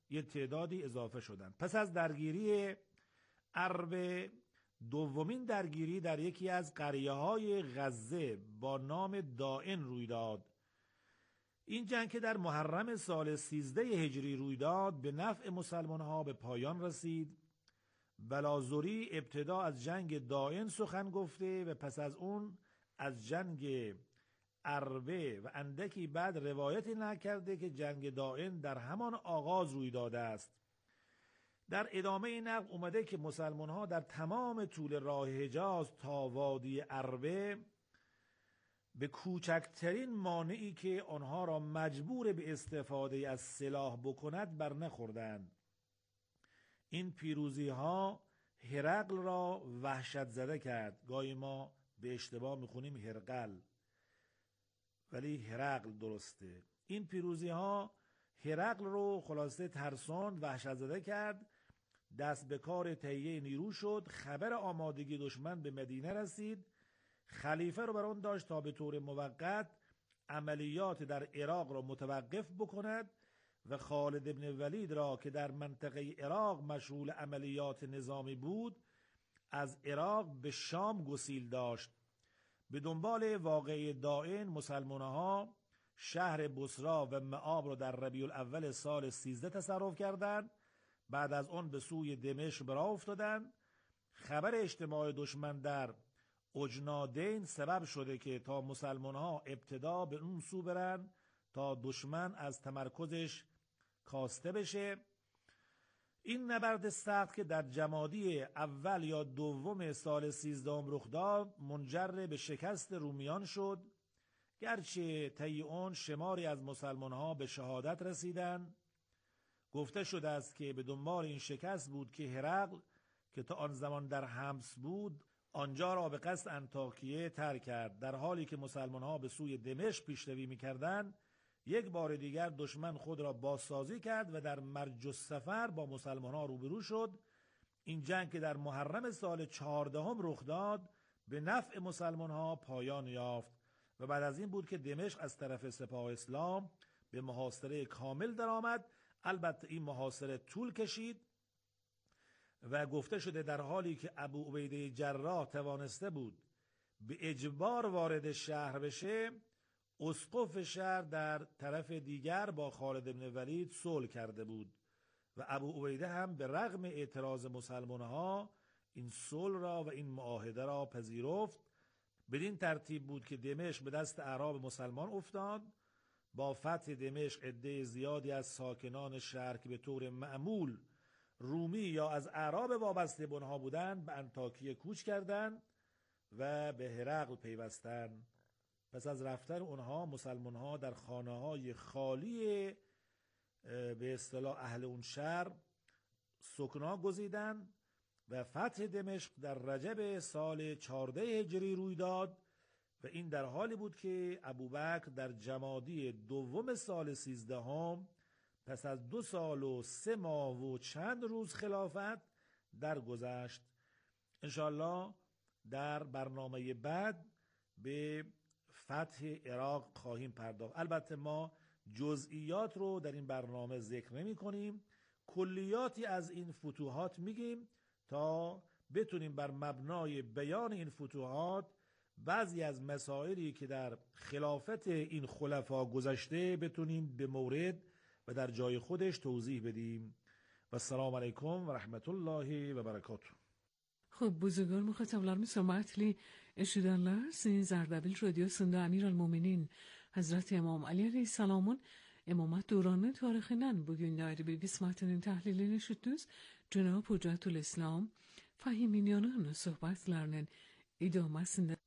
یه تعدادی اضافه شدند. پس از درگیری اربه، دومین درگیری در یکی از قریه‌های غزه با نام دائن روی داد. این جنگ که در محرم سال 13 هجری روی داد به نفع مسلمان‌ها به پایان رسید. بلازوری ابتدا از جنگ دائن سخن گفته و پس از اون از جنگ اربه و اندکی بعد روایتی نکرده که جنگ دائن در همان آغاز روی داده است. در ادامه این نقل اومده که مسلمان ها در تمام طول راه حجاز تا وادی اربه به کوچکترین مانعی که آنها را مجبور به استفاده از سلاح بکند بر نخوردند. این پیروزی ها هرقل را وحشت زده کرد. گاهی ما به اشتباه میخونیم هرقل، ولی هرقل درسته. این پیروزی ها هرقل رو خلاصه ترساند، وحشت زده کرد، دست به کار تهیه نیرو شد. خبر آمادگی دشمن به مدینه رسید. خلیفه رو بر آن داشت تا به طور موقت عملیات در عراق را متوقف بکند و خالد ابن ولید را که در منطقه عراق مشغول عملیات نظامی بود از عراق به شام گسیل داشت. به دنبال واقعه دائن مسلمان‌ها شهر بصره و مآب را در ربیع الاول سال 13 تصرف کردند. بعد از آن به سوی دمشق راه افتادند. خبر اجتماع دشمن در اجنادین سبب شده که تا مسلمان‌ها ابتدا به اون سو برن تا دشمن از تمرکزش کاسته بشه. این نبرد سخت که در جمادی اول یا دوم سال 13 رخ داد منجر به شکست رومیان شد، گرچه طی آن شماری از مسلمان‌ها به شهادت رسیدند. گفته شده است که به دنبال این شکست بود که هرقل که تا آن زمان در حمص بود آنجا را به قصد انطاکیه ترک کرد. در حالی که مسلمان‌ها به سوی دمشق پیشروی می‌کردند، یک بار دیگر دشمن خود را بازسازی کرد و در مرج السفر با مسلمان‌ها روبرو شد. این جنگ که در محرم سال 14 رخ داد به نفع مسلمان‌ها پایان یافت و بعد از این بود که دمشق از طرف سپاه اسلام به محاصره کامل درآمد. البته این محاصره طول کشید و گفته شده در حالی که ابو عبیده جراح توانسته بود به اجبار وارد شهر بشه، اسقف شهر در طرف دیگر با خالد بن ولید صلح کرده بود و ابو عبیده هم به رغم اعتراض مسلمان‌ها این صلح را و این معاهده را پذیرفت. بدین ترتیب بود که دمشق به دست اعراب مسلمان افتاد. با فتح دمشق عده زیادی از ساکنان شهر که به طور معمول رومی یا از اعراب وابسته به آنها بودند به انطاکیه کوچ کردند و به هرقل پیوستند. پس از رفتن اونها مسلمان‌ها در خانه‌های خالی به اصطلاح اهل اون شهر سکنا گزیدند و فتح دمشق در رجب سال 14 هجری روی داد و این در حالی بود که ابوبکر در جمادی دوم سال 13 پس از 2 سال و 3 ماه و چند روز خلافت درگذشت. انشاءالله در برنامه بعد به فتح عراق خواهیم پرداخت. البته ما جزئیات رو در این برنامه ذکر نمی کنیم، کلیاتی از این فتوحات میگیم تا بتونیم بر مبنای بیان این فتوحات بعضی از مسائلی که در خلافت این خلفا گذشته بتونیم به مورد و در جای خودش توضیح بدیم. و السلام علیکم و رحمت الله و برکاته. خب buzurgar mukhatablarimiz hurmatli eshitganlar, siz Zardabil radiosida Amiralmo'minin Hazrati Imom Ali alayhissalomning imomat dövrünü tarixinden bugünlerde bir qismatının tahlilini eshitdiniz. Janob Hujjatul Islam Fahimiyon'un sohbatlarının idamasında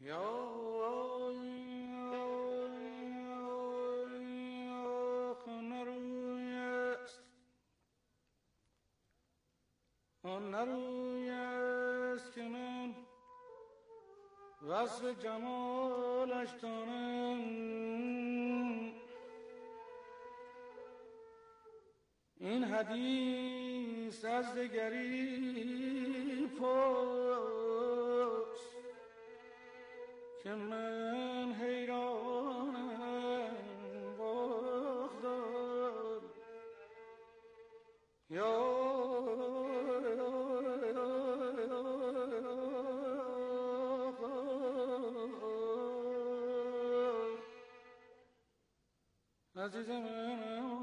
آن نروی است که من وصف جمالش دانم، این حدیث از دگری پرس که من حیرانم. واخدار عزیز من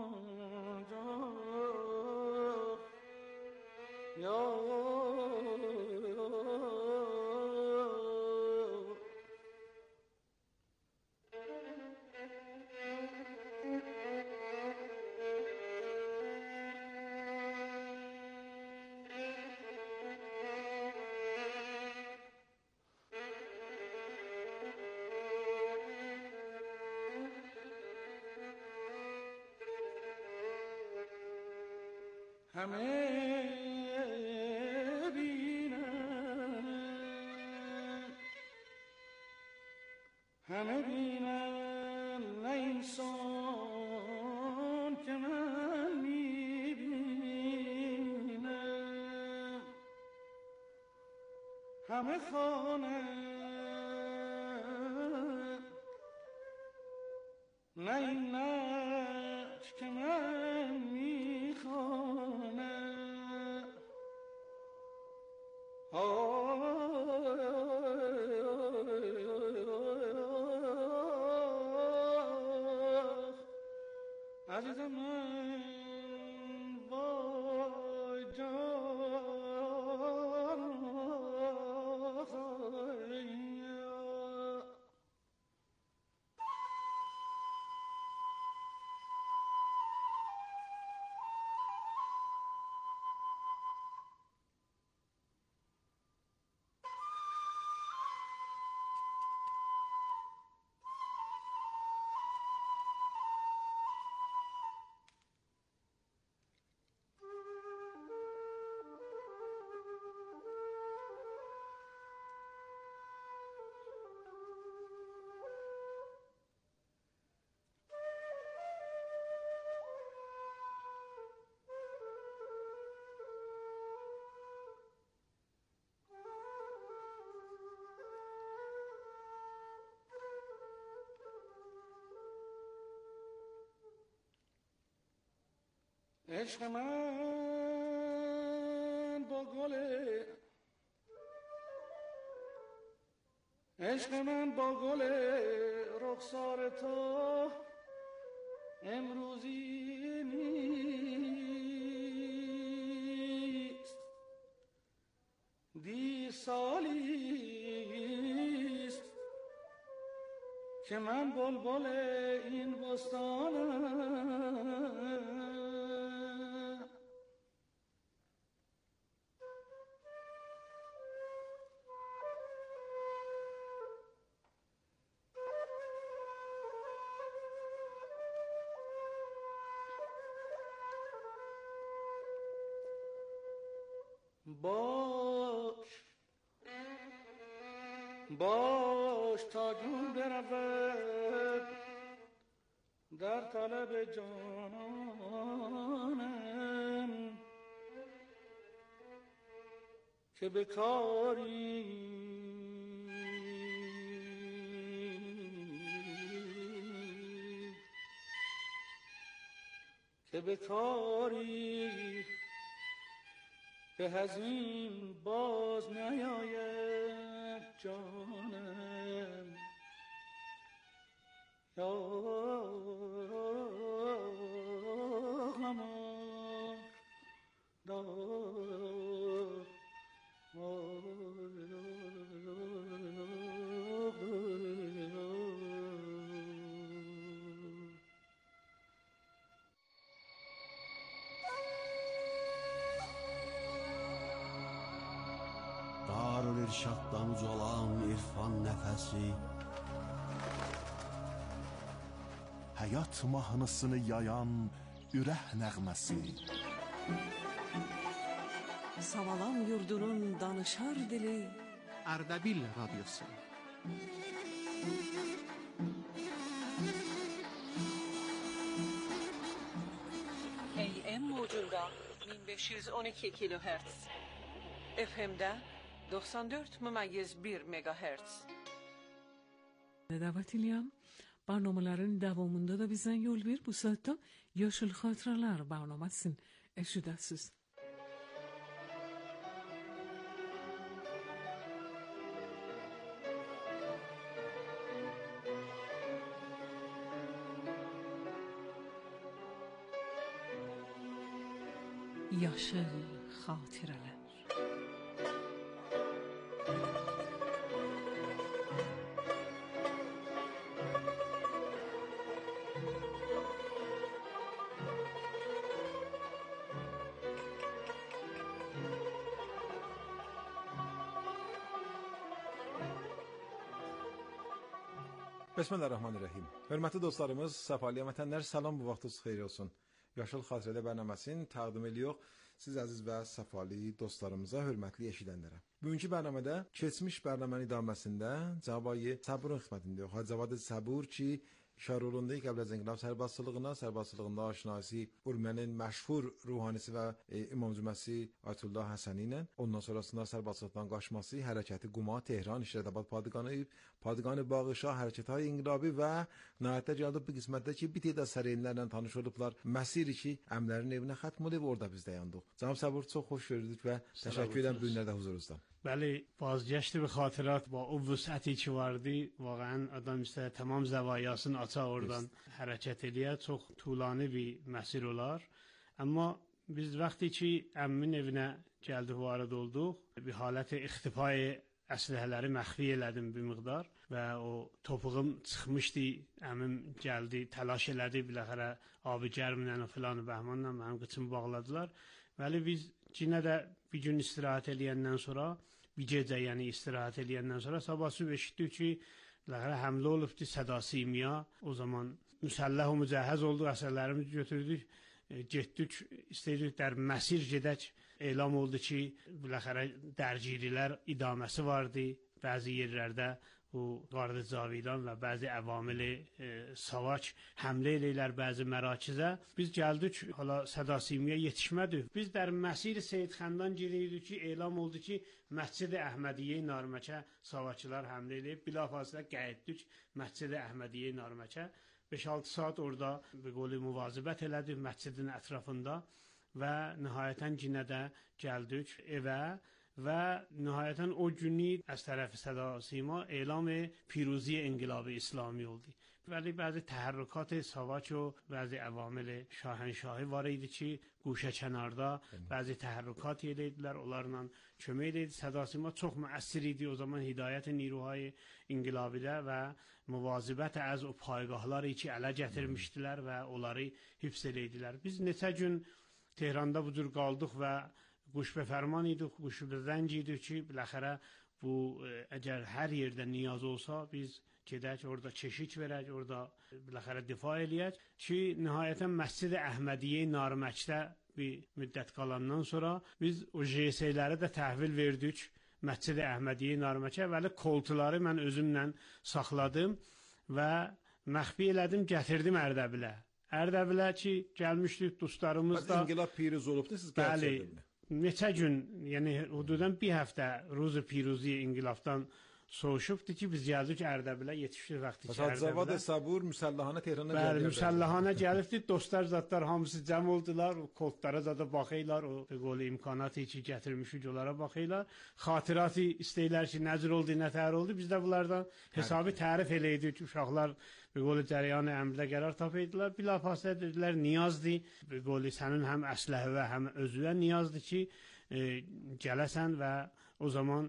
همه بینن نه انسان که من میبینم، همه خوانن نه این نقش که من میخوانم. عزیزم من وای جان عشق من با گله، عشق من با گل رخسار تو امروزی نیست، دی سالیست که من بلبل این بستانم. باش تا جون برود در طلب جانانم، که به کاری به هزین باز نیاید جانم. یا غمان دار Darül-İrşaddan uzalan irfan nəfəsi, həyat mahnısını yayan ürək nəğməsi, Savalan yurdunun danışar dili, Ardabil Radyosu. AM موجunda 1512 kilohertz. FM'de 94,1 megahertz. Davet edirəm. Barnamələrin davamında da bizdən yol ver. Bu saatda Yaşıl Xatirələr barnamasının eşidəsiz. Yaşıl xatirələr. Bismillahirrahmanirrahim. Hörmətli dostlarımız, səfalı vətənlər, salam, bu vaxtınız xeyir olsun. Yaşıl Xatirələr bərnaməsini təqdim edirik siz əziz və səfalı dostlarımıza, hörmətli eşidənlərə. Bugünkü bərnamədə keçmiş bərnamənin idaməsində Cavabı Səburun xidmətindəyik. Hacı Cavad Səbur ki, işarə olunduğu qəbl az inqilab sərbastlığında aşinası Urmənin məşhur ruhanisi və İmam Cüməsi Ayətullah Həsəni ilə, ondan sonrasında sərbastlıqdan qaçması, hərəkəti Quma, Tehran, İşrətabad Padğanı Bağışa, hərəkətləri inqilabi və nəhayətdə gəldi bu qismətdə ki, bir tədə sərəynlərlə tanış olublar. Məsiri ki, əmlərin evinə xətm olub, orada biz dayandıq. Cənab Səbur, çox xoş gördük və təşəkkür edirəm bu günlərdə huzurunuzdan. بله بازگشت به خاطرات با اون وسعتی که واردی واقعا آدم است تمام زوایاسını aça oradan hərəkət eləyə çox طولانı bir məsir olar. Amma biz vaxtı ki əmmin evinə gəldik varid olduq, bir halət ixtifai əsləhələri məxfi elədim bir miqdar və o topuğum çıxmışdı, əmim gəldi, təlaş elədi, biləxərə abi gərmlə filan bəhmanla mənim qıçımı bağladılar. Bəli biz yenə də bir gün istirahət eləyəndən sonra bir gecə yəni istirahət eləyəndən sonra sabah sübh eşitdik ki, həmlə olubdu Səda-Simiya. O zaman müsəlləh və mücəhəz olduq, əsərlərimizi götürdük, getdik, istəyirdik der məsir gedək. Elam oldu ki, biləxərə dərgirilər idaməsi vardı, bəzi yerlərdə bu Qardı Cavidan və bəzi əvamili savaş həmlə eləyirlər bəzi mərakizə. Biz gəldik, hala Səda-Simiyə yetişmədik. Biz der Məsir Seyidxandan girirdik ki, elam oldu ki, Məscid-i Əhmədiyyə Narməkə savaşçılar həmlə eləyib. Bilafasilə qayıtdik Məscid-i Əhmədiyyə Narməkə. 5-6 saat orada bir qolu müvazibət elədik məscidin ətrafında və nihayətən yenə də gəldik evə. Və nihayətən o günü az tərəfi Səda-Sima elam پیروزی انقلاب İslami oldu. ولی بعضی تحرکات ساواک و بعضی عوامل شاهنشاهی var idi ki, guşə kənarda بعضی تحرکاتی elədilər, onlarla kömək edirdi. Səda-Sima çox müəssir idi o zaman hidayət نیروهای inqilabidə və müvazibət az o paygahları ki, ələ gətirmişdilər və onları hifz elədilər. Biz neçə gün Tehranda bu cür qaldıq və گوش به فرمان idik, گوش به زنج idik ki, biləxərə bu əgər hər yerdə niyaz olsa, biz gedək orada çeşik verək, orada biləxərə difa eləyək ki, nihayətən Məscid-i Əhmədiyyə Narməkdə bir müddət qalandan sonra biz o JS-ləri də təhvil verdik Məscid-i Əhmədiyyə Narməkə, vəli koltuları mən özümlə saxladım və məxfi elədim, gətirdim Ərdəbilə. Ərdəbilə ki, gəlmişdik dostlarımız da. İnqilab piriz olubdu, siz gəlsəydiniz. Neçə gün, yəni hududan bir həftə Ruzi Piruzi inqilabdan soğuşubdu ki, biz gəldik Ərdəbilə, yetişdik vaxtı ki, Ərdəbilə. Cavad Səbur müsəllahana Tehrana gəldi. Bəli, müsəllahana gəlibdi, dostlar zadlar hamısı cəm oldular, o koltlara zada baxıylar, o qolu imkanatı ki, gətirmişik onlara baxıylar. Xatiratı istəyirlər ki, nəcür oldu, nətər oldu, biz də bunlardan hesabı tərif eləydik, uşaqlar qolu cərəyanı əmrdə qərar tapıydılar. Bilafasilə dedilər, niyazdır, qolu sənin həm əsləhə və həm özüvə niyazdır ki, gələsən və o zaman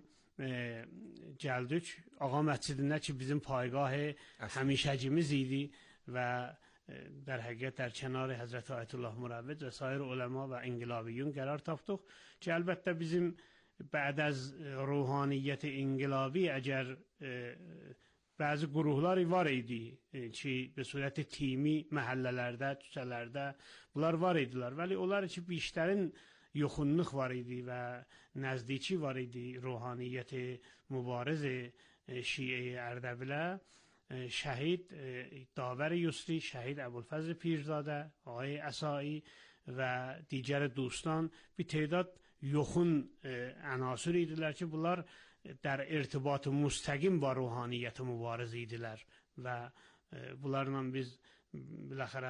gəldik Ağa məscidində ki, bizim paygahı həmişəcimiz idi və در حقیقت در کنار حضرت آیت الله مروج و سایر علما و انقلابیون قرار tapdıq ki, əlbəttə bizim بعد از روحانیت انقلابی اگر bazı qurumlar var idi ki, به صورت تیمی məhəllələrdə, küçələrdə bunlar var idilər. Vəli onlar ki, bir işlərin yoxunluq var idi və nəzdiki var idi ruhaniyyət mübariz şiə Ərdəbilə. شهید داور یسری، شهید ابوالفضل پیرزاده، آقای عصایی و دیگر دوستان bir تعداد yoxun عناصر idilər ki, bunlar در ارتباط مستقیم با روحانیت mübariz idilər və bunlarla biz biləxərə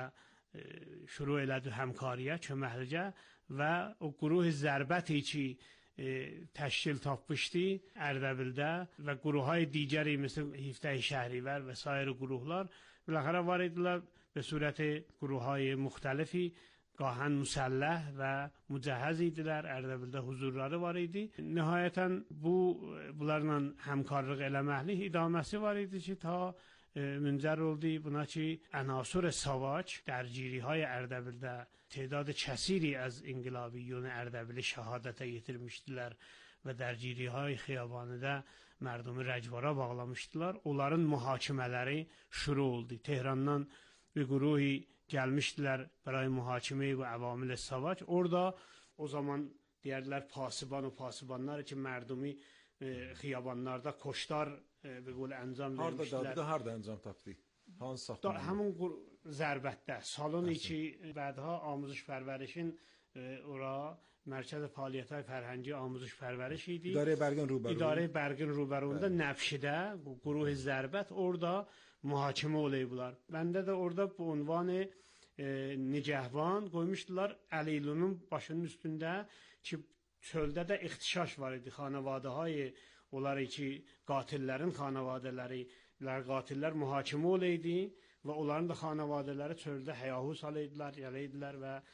şuru elədi həmkariyə, köməklicə və o quruh zərbəti ki təşkil tapmışdı Ərdəbildə və quruhay digəri مثل هیفتای شهریور و سایر قروهlar بالاخره var idilər به صورت قروهای مختلفی گاهن مسلح و مجهز idilər Ərdəbildə huzurları var idi. Nəhayətən bunlarla həmkarlıq eləməklik idaməsi var idi ki ta منجر oldu buna ki عناصر ساواک درگیری‌های Ərdəbildə تعداد کثیری از انقلابیون Ərdəbili şəhadətə yetirmişdilər və dərgiriهای xiyabanıda mərdumi rəcvara bağlamışdılar. Onların mühakimələri şuru oldu. Tehrandan bir quruhi gəlmişdilər برای mühakimə və əvamil savac. Orada o zaman deyərlər pasiban و pasibanlar ki mərdumi xiyabanlarda koştar به قول انجام vermişdilər. Harda انجام tapdı? Hansı saxlanma? Həmin zərbətdə salon içi بعدها آموزش پرورشin ora Mərkəz Fəaliyyətlər Fərhəngi Amuzş Pərvəriş idi. İdarə Bərgin Rubərundə Nəfşidə quruh zərbət orada mühakimə oluyublar. Bəndə də orada bu ünvanı Nigəhvan qoymuşdular Əlilunun başının üstündə ki çöldə də ixtişaş var idi. Xanavadahay onlar ki qatillərin xanavadaları qatillər mühakimə oluydu və onların da xanavadaları çöldə həyahus alıydılar, yəliydilər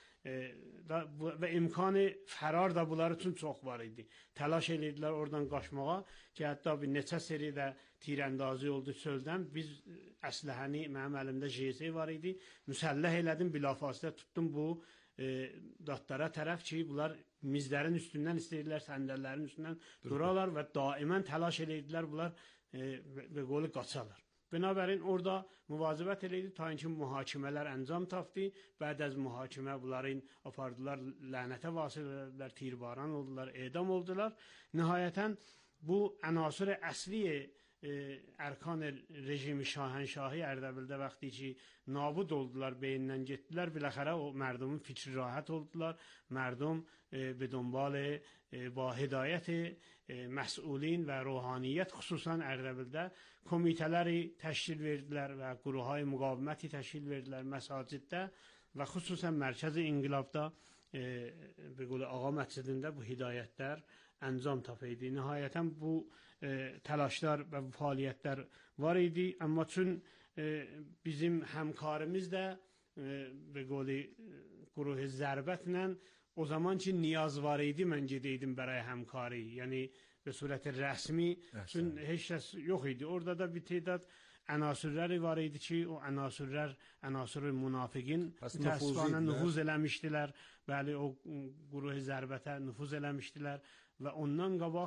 və imkanı fərar da bunlar üçün çox var idi. Təlaş edirdilər oradan qaçmağa ki, hətta bir neçə seridə tirəndazı oldu çöldən. Biz əsləhəni, mənim əlimdə JS var idi. Müsəlləh elədim, bilafasilə tutdum bu datlara tərəf ki, bunlar mizlərin üstündən istəyirlər, səndəllərin üstündən duralar və daimən təlaş edirdilər, bunlar və qolu qaçarlar. Binabərin orada müvazibət eləydi ta ki mühakimələr əncam tapdı. Bəd az mühakimə bunların apardılar, lənətə vasil edildilər, tirbaran oldular, edam oldular. Nihayətən bu عناصر əsli ərkan rejimi şahənşahı Ərdəbildə vaxtı ki nabud oldular, beyindən getdilər. Biləxərə o mərdumun fikri rahat oldular. Mərdum به دنبال با هدایت مسئولین و روحانیت خصوصا Ərdəbildə komitələri təşkil verdilər və quruhay müqaviməti təşkil verdilər məsaciddə və xüsusən mərkəzi inqilabda به قول آقا məscidində bu hidayətlər əncam tapıydı. Nihayətən bu təlaşlar və fəaliyyətlər var idi. Amma çün bizim həmkarımız da به قول quruh zərbətlə o zaman ki niyaz var idi mən gedeydim برای həmkari. Yəni به صورت rəsmi çün heç kəs yox idi. Orada da bir tədad عناصرləri var idi ki o عناصرlər عناصر münafiqin təsdiqanə nüfuz eləmişdilər. Bəli o quruh zərbətə nüfuz eləmişdilər və ondan qabaq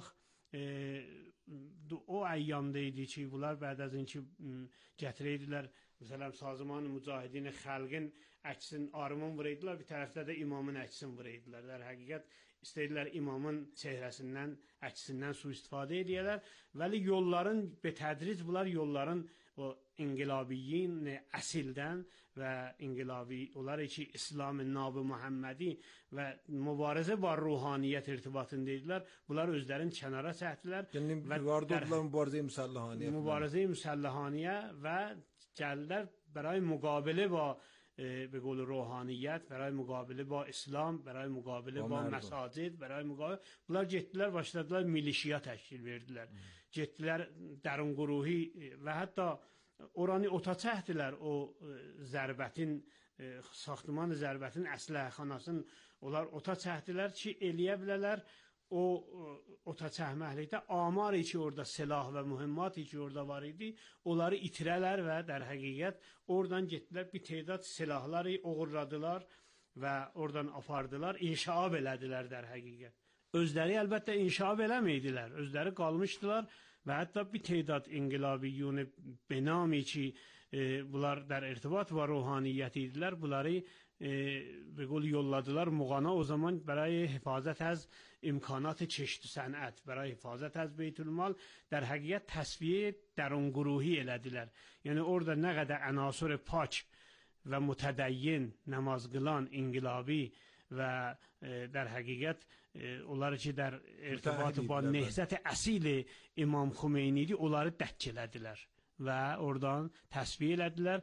o əyyamda idi ki bunlar bəd az inki gətirəydilər. Məsələn Sazman Mücahidin Xalqin əksini armon vuraydılar, bir tərəfdə də imamın əksini vuraydılar. در həqiqət istəyirlər imamın çehrəsindən, əksindən sui-istifadə edəyələr. Vəli yolların betədric bunlar yolların o inqilabiyyin əsildən və inqilabi onlar ki İslam Nab-ı Muhammedi və mübarizə var ruhaniyyət irtibatındaydılar. Bunlar özlərini kənara çəkdilər və mübarizə müsəlləhaniyyə və gəldilər برای مقابله با به قول روحانیت، برای مقابله با اسلام، برای مقابله با مساجد، برای مقابله bunlar getdilər başladılar milişiya təşkil verdilər. Getdilər dərun quruhi və hətta oranı ota çəkdilər o zərbətin saxtaman zərbətin əsləhxanasını onlar ota çəkdilər ki eləyə bilərlər o ota çəkməklikdə amari ki orada silah və mühimmat ki orada var idi onları itirələr və در həqiqət oradan getdilər bir tədad silahları oğurladılar və oradan apardılar inşaab elədilər در həqiqət özləri əlbəttə inşaab eləmədilər özləri qalmışdılar və hətta bir tədad inqilabiyyun benami ki bunlar در ارتباط با روحانیت idilər bunları به قول yolladılar Muğana o zaman برای حفاظت از امکانات کشت و صنعت برای حفاظت از بیت المال در حقیقت تصفیه درون گروهی elədilər. Yəni orada nə qədər عناصر پاک və mütədəyyin namaz qılan inqilabi və در حقیقت onları ki در ارتباط با نهضت اصیل امام خمینی onları dərk elədilər və oradan təsfiyə elədilər.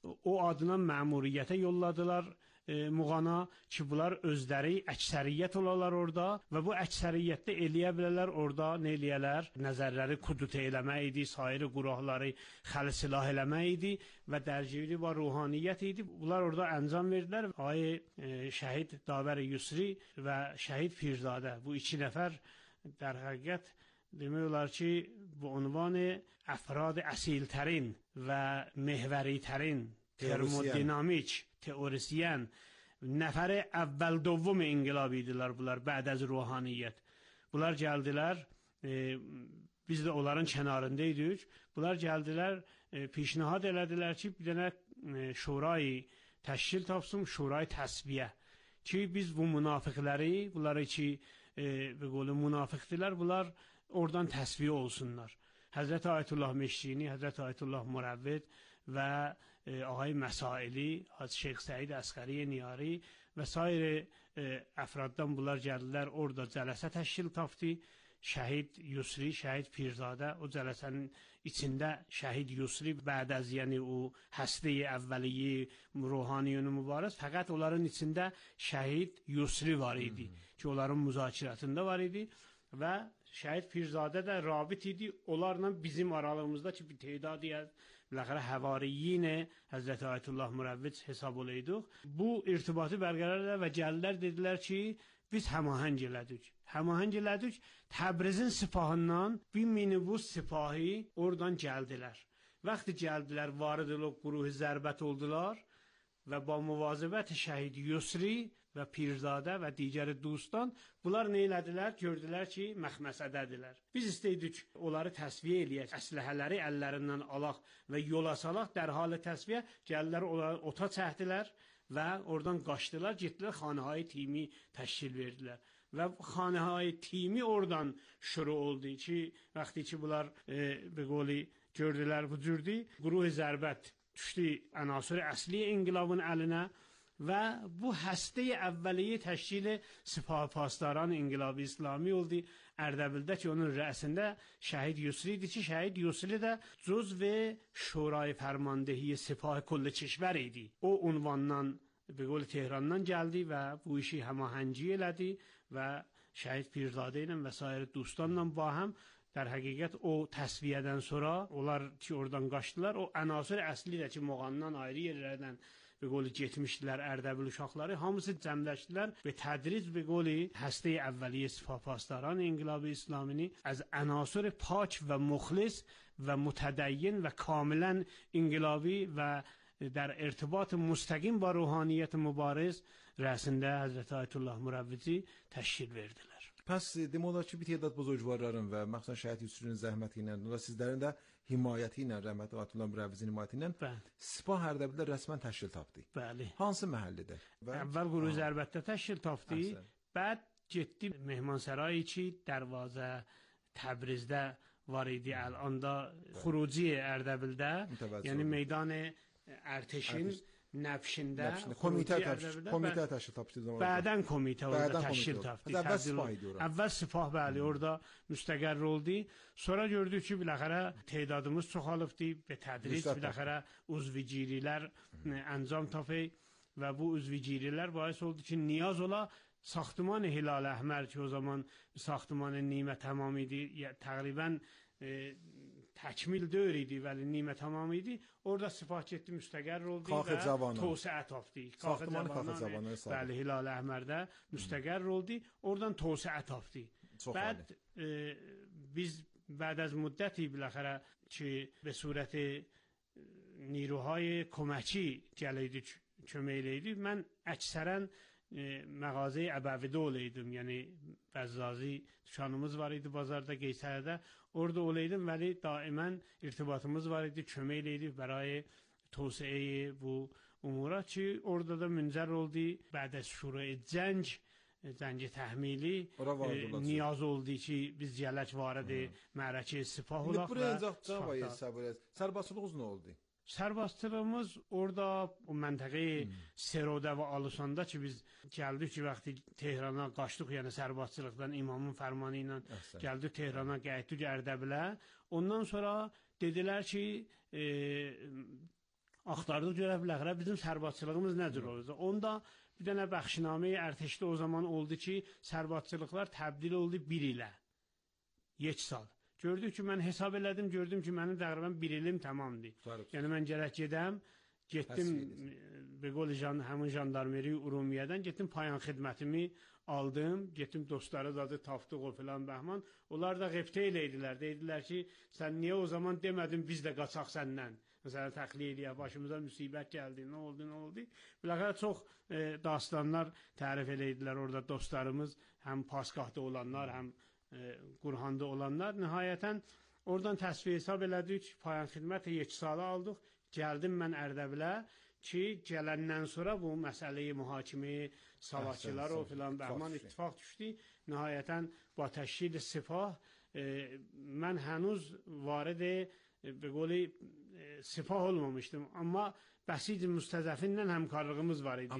o adına məmuriyyətə yolladılar Muğana ki, bunlar özləri əksəriyyət olarlar orada və bu əksəriyyətdə eləyə bilərlər orada nə eləyələr? Nəzərləri kudut eləmək idi, sairi quraqları xəli silah eləmək idi və dərgiri və ruhaniyyət idi. Bunlar orada əncam verdilər. Şəhid Davər Yusri və şəhid Pirzadə bu iki nəfər در حقیقت demək olar ki, bu ünvanı əfrad əsiltərin və mehvəritərin, termodinamik, teorisyen, nəfəri əvvəl dovvum inqilab idilər bunlar, bəd az ruhaniyyət. Bunlar gəldilər, biz də onların kənarındaydık. Bunlar gəldilər, pişnahad elədilər ki, bir dənə şurayı təşkil tapsın, şurayı təsviyə. Ki, biz bu münafiqləri, bunları ki, به قول منافقدilər, bunlar oradan təsviyə olsunlar. Həzrət Ayətullah Meşrini, Həzrət Ayətullah Murəvved və Ağay Məsaili, Şeyx Səid Əsqəri Niyari və sair əfraddan bunlar gəldilər, orada cələsə təşkil tapdı. Şəhid Yusri, şəhid Pirzadə, o cələsənin içində şəhid Yusri bəd az, yəni o həstəyi əvvəliyi, ruhaniyonu mübarəz, fəqət onların içində şəhid Yusri var idi ki, onların müzakirətində var idi və şəhid Pirzadə də rabit idi, onlarla bizim aralığımızda ki, bir teydadiyyət, biləxərə həvariyyin Həzrəti Ayətullah Murəvved hesab olaydıq. Bu irtibatı bərqərar edə və gəldilər, dedilər ki, biz həmahəng elədik. Həmahəng elədik, Təbrizin sipahından bir minibus sipahi oradan gəldilər. Vaxtı gəldilər, varid olub, quruhu zərbət oldular və ba müvazibət şəhid Yusri və Pirzadə və digəri dostan bunlar nə elədilər? Gördülər ki, məxməsədədirlər. Biz istəydik onları təsviyə eləyək, əsləhələri əllərindən alaq və yola salaq, dərhalı təsviyə gəldilər, ota çəkdilər və oradan qaçdılar, getdilər, xanəhayı timi təşkil verdilər. Və xanəhayı timi oradan şuru oldu ki, vaxtı ki, bunlar bəqoli gördülər bu cürdü, quruh zərbət düşdü ənasır əsli inqilabın əlinə və bu həstəyi əvvəliyi təşkili Sipah Pasdaran İnqilab-ı İslami oldu. Ərdəbildə ki, onun rəsində şəhid Yusri idi ki, şəhid Yusri də cüzv Şurayı Fərmandehi Sipah Kulli Kişvər idi. O unvandan, bəqol Tehrandan gəldi və bu işi həmahəngi elədi və şəhid Pirzadə ilə və sair dostlarla ba həm در حقیقت o təsviyədən sonra onlar ki oradan qaçdılar, o ənasır əsli də ki Muğandan ayrı yerlərdən به قول getmişdilər Ərdəbil uşaqları, hamısı cəmləşdilər və tədric به قول həstəyi əvvəliyə Sipah Pasdaran İnqilab-ı İslamini az ənasır pak və muxlis və mütədəyyin və kamilən inqilabi və در ارتباط مستقیم با روحانیت مبارز rəsində Həzrət Ayətullah Murəvvedi təşkil verdilər. Pəs demək olar ki, bir tədad buzurcuların və məxsusən şəhid Yusrinin zəhməti ilə, sizlərin də himayəti ilə, rəhmətli Ayətullah Murəvvedin himayəti ilə Sipah Ərdəbildə rəsmən təşkil tapdı. Bəli. Hansı məhəllədə? Əvvəl Quruh Zərbətdə təşkil tapdı, bəd getdi Mehmansarayı ki, Dərvazə Təbrizdə var idi, əlanda Xuruci Ərdəbildə, yəni meydan ərteşin nəfşində komitə təşkil tapdı. Bədən komitə orada təşkil tapdı. Əvvəl Sipah, bəli, orada müstəqərr oldu. Sonra gördük ki, biləxərə teydadımız çoxalıbdı və tədric biləxərə uzvicirilər əncam tapı və bu uzvicirilər bais oldu ki, niyaz ola saxtıman Hilal Əhmər ki, o zaman saxtıman nimə tamam idi, təqribən təkmil dövr idi, vəli nimə tamam idi. Orada Sipah getdi, müstəqərr oldu və tövsiə tapdı. Saxtıman Kaxı Cavanı. Bəli, Hilal Əhmərdə müstəqərr oldu. Oradan tövsiə tapdı. Bəd biz بعد از مدتی بالاخره که به صورت نیروهای کمکی جلیدی köməkli mən əksərən mağazə Əbəvi olaydım, yəni Bəzzazi dükanımız var idi bazarda Qeysərdə, orada olaydım vəli daimən irtibatımız var idi, köməkli برای توسعه bu umura ki orada da müncər oldu. بعد از شروع جنگ تحمیلی نیاز oldu ki biz gələk vardı mərəkə Sipah olaq və sərbastçılığınız nə oldu? Sərbastçılığımız orada o məntəqə Serodə və Alusanda ki biz gəldik ki vaxtı Tehrana qaçdıq, yəni sərbastçılıqdan imamın fərmanı ilə gəldik Tehrana, qayıtdıq Ərdəbilə. Ondan sonra dedilər ki axtardıq görə biləxərə bizim sərbatçılığımız necə olacaq. Onda bir dənə bəxşinamə ərtəşdə o zaman oldu ki, sərbatçılıqlar təbdil oldu 1 ilə. Yeksal. Gördük ki, mən hesab elədim, gördüm ki, mənim təqribən 1 ilim tamamdır. Yəni mən gərək gedəm, getdim həmin jandarmeri Urumiyədən, getdim payan xidmətimi aldım, getdim dostları dadı tapdıq o filan bəhman. Onlar da qeftə eləydilər, deydilər ki, sən niyə o zaman demədin biz də qaçaq səndən? Məsələn, təxliyə eləyək, başımıza müsibət gəldi, nə oldu? Biləxərə çox dastanlar tərif eləydilər orada dostlarımız, həm Paskahda olanlar, həm Qurhanda olanlar. Nihayətən oradan təsvir hesab elədik, payan xidmət yeksalı aldıq, gəldim mən Ərdəbilə ki, gələndən sonra bu məsələyi mühakimə, savaşçılar o filan bəhman ittifaq düşdü. Nihayətən bu təşkil Sipah, mən hənuz varidi به قولی سپاه olmamışdım amma Bəsid Müstəzəfinlə həmkarlığımız var idi.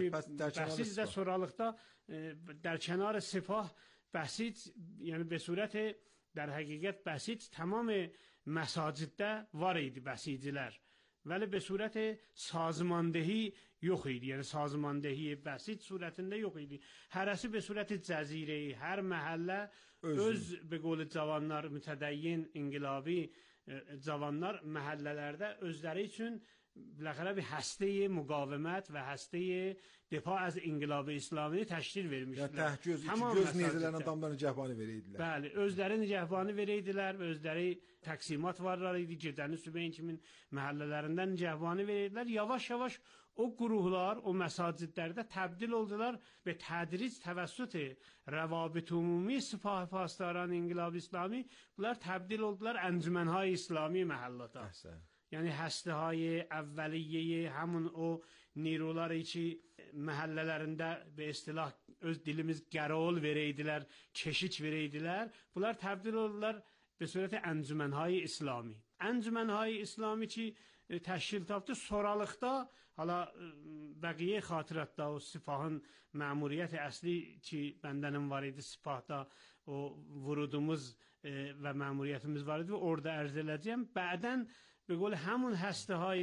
Bəsid də sonralıqda dərkənar Sipah Bəsid, yəni be surət در حقیقت Bəsid tamam məsaciddə var idi Bəsidcilər. Vəli be surət sazmandəhi yox idi. Yəni sazmandəhi Bəsid surətində yox idi. Hərəsi be surət cəzirəyi, hər məhəllə öz be qoli cavanlar, mütədəyyin, inqilabi cavanlar məhəllələrdə özləri üçün biləxərə bir həstəyi müqavimət və həstəyi defa az inqilab-ı İslami təşkil vermişdilər. Yəni göz nizələrin adamlarını cəhbani veriydilər. Bəli, özləri cəhbani veriydilər və özləri təqsimat varlar idi. Gecəni sübhən kimin məhəllələrindən cəhbani veriydilər. Yavaş-yavaş o quruhlar, o məsacidlərdə təbdil oldular və tədric təvəssütü Rəvabit Ümumi Sipah Pasdaran İnqilab İslami bunlar təbdil oldular Əncümənhay İslami məhəllata. Yəni həstəhay əvvəliyyeyi həmin o nirular içi məhəllələrində və istilah öz dilimiz qərol verəydilər, keşiç verəydilər. Bunlar təbdil oldular به صورت انجمنهای اسلامی. انجمنهای اسلامی چی تشکیل تافته sonralıqda hala bəqiyə xatirətdə o Sipahın məmuriyyət əsli ki bəndənin var idi Sipahda o vurudumuz və məmuriyyətimiz var idi və orada ərz edəcəyəm. Bədən به قول همون هسته‌های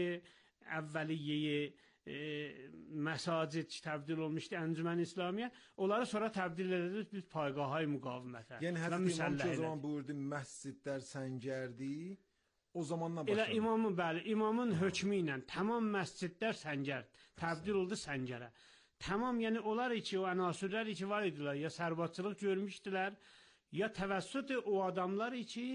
اولیه مساجد تبدیل olmuşdu Əncümən İslamiyə. Onları sonra təbdil edildi biz payqahhay müqavimətə. Yəni hətta imam ki o zaman buyurdu məscidlər səngərdi. O zamandan başladı. Elə imamın bəli, imamın hökmü ilə tamam məscidlər səngər təbdil oldu səngərə. Tamam yəni onlar içi o ənasürlər içi var idilər. Ya sərbatçılıq görmüşdülər ya təvəssüt o adamlar içi